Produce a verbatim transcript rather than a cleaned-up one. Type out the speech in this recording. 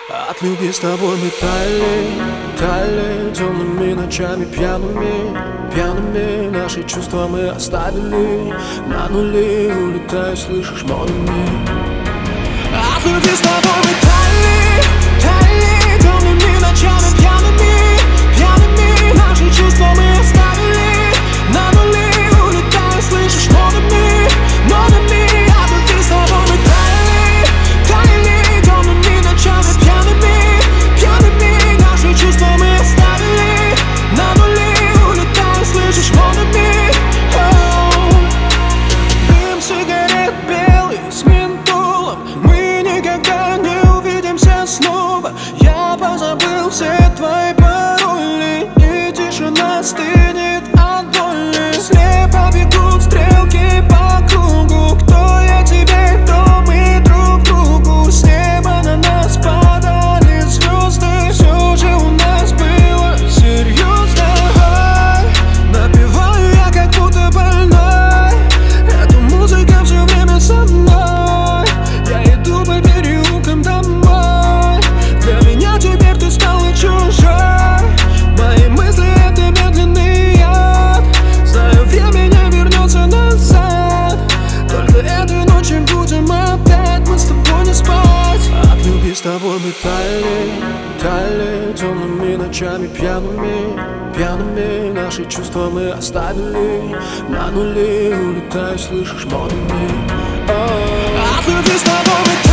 От любви с тобой мы таяли, таяли темными ночами пьяными, пьяными. Наши чувства мы оставили на нули, улетая, слышишь, молниями. От любви с тобой мы таяли, таяли темными ночами пьяными, пьяными. Наши чувства мы оставили на нули, улетая, слышишь, молниями, молниями. От любви с тобой мы таяли, таяли темными ночами пьяными, пьяными. Наши чувства мы оставили на нули, улетая, слышишь, молниями. Дым сигарет белый с ментолом, мы никогда не увидимся снова. Я позабыл все твои пароли, и тишина стынет от боли. Слепо бегут стрелки по кругу. Кто я тебе, кто мы друг другу? С неба на нас падали звезды, все же у нас было серьезно. Напеваю я, как будто больной, эту музыку все время со мной. Я иду по переулкам домой, для меня теперь ты стала чужой. Мои мысли — это медленный яд, знаю, время не вернется назад. Только этой ночью будем опять мы с тобой не спать. От любви с тобой мы таяли, таяли темными ночами пьяными, пьяными. Наши чувства мы оставили на нули, улетая, слышишь, молниями. От любви с тобой мы